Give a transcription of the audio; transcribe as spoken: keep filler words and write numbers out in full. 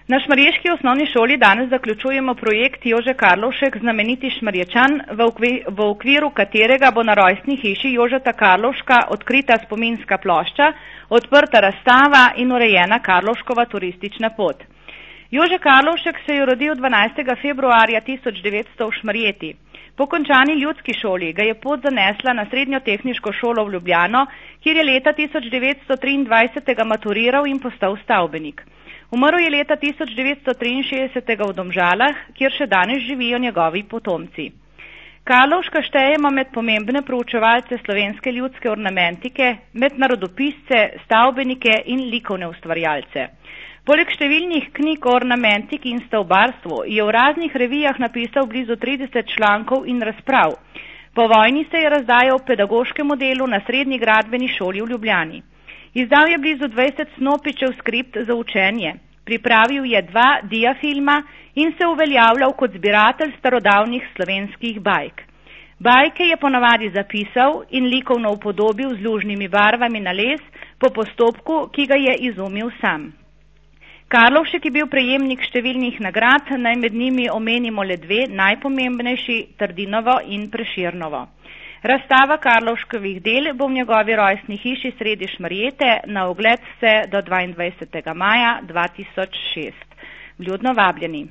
Na šmarješki osnovni šoli danes zaključujemo projekt Jože Karlovšek, znameniti Šmarječan, v okviru katerega bo na rojstni hiši Jožeta Karlovška odkrita spominska plošča, odprta razstava in urejena Karlovškova turistična pot. Jože Karlovšek se je rodil dvanajstega februarja tisoč devetsto v Šmarjeti. Po končani ljudski šoli ga je pot zanesla na srednjo tehniško šolo v Ljubljano, kjer je leta tisoč devetsto triindvajset maturiral in postal stavbenik. Umrl je leta tisoč devetsto triinšestdeset v Domžalah, kjer še danes živijo njegovi potomci. Karlovška štejemo med pomembne proučevalce slovenske ljudske ornamentike, med narodopisce, stavbenike in likovne ustvarjalce. Poleg številnih knjig o ornamentiki in stavbarstvu je v raznih revijah napisal blizu trideset člankov in razprav. Po vojni se je razdajal v pedagoškem delu na srednji gradbeni šoli v Ljubljani. Izdal je blizu dvajset Snopičev skript za učenje, pripravil je dva diafilma in se uveljavljal kot zbiratelj starodavnih slovenskih bajk. Bajke je ponavadi zapisal in likovno upodobil z lužnimi barvami na les po postopku, ki ga je izumil sam. Karlovšek je bil prejemnik številnih nagrad, naj med njimi omenimo le dve najpomembnejši, Trdinovo in Prešernovo. Razstava Karlovškovih del bo v njegovi rojstni hiši sredi Šmarjete, na ogled vse do dvaindvajsetega maja dva tisoč šest. Vljudno vabljeni.